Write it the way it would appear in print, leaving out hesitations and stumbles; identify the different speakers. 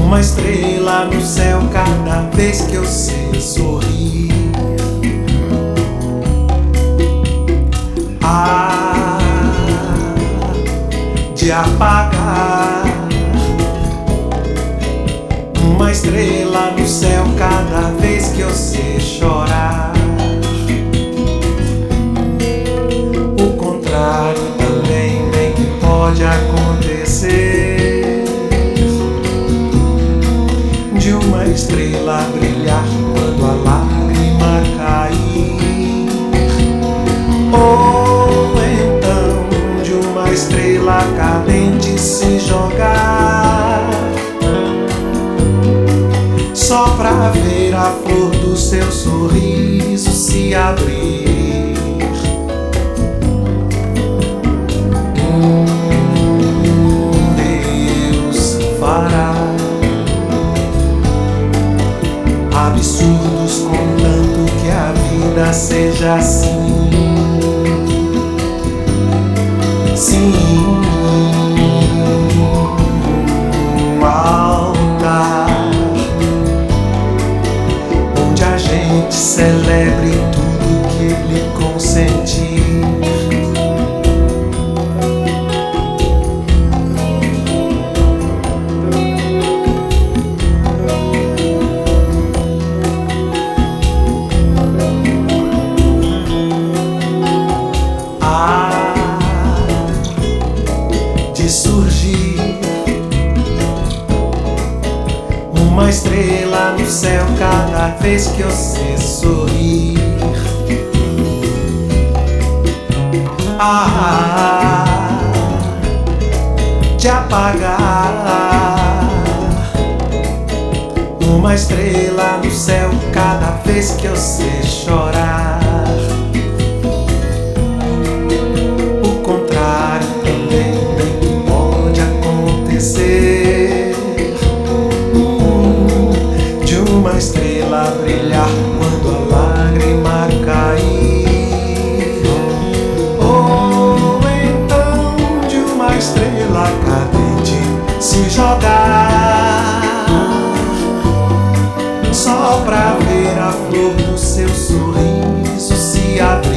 Speaker 1: Uma estrela no céu cada vez que eu sei sorrir. De apagar. Uma estrela no céu cada vez que eu sei chorar. O contrário também bem que pode acontecer, de uma estrela brilhar quando a lágrima cair, ou então de uma estrela cadente se jogar, só pra ver a flor do seu sorriso se abrir. Deus fará absurdos contanto que a vida seja assim. Sim, um altar onde a gente celebre tudo que ele consentir. De surgir uma estrela no céu cada vez que eu sei sorrir. De apagar uma estrela no céu cada vez que eu sei chorar. De uma estrela brilhar quando a lágrima cair, ou então de uma estrela cadente se jogar, só pra ver a flor do seu sorriso se abrir.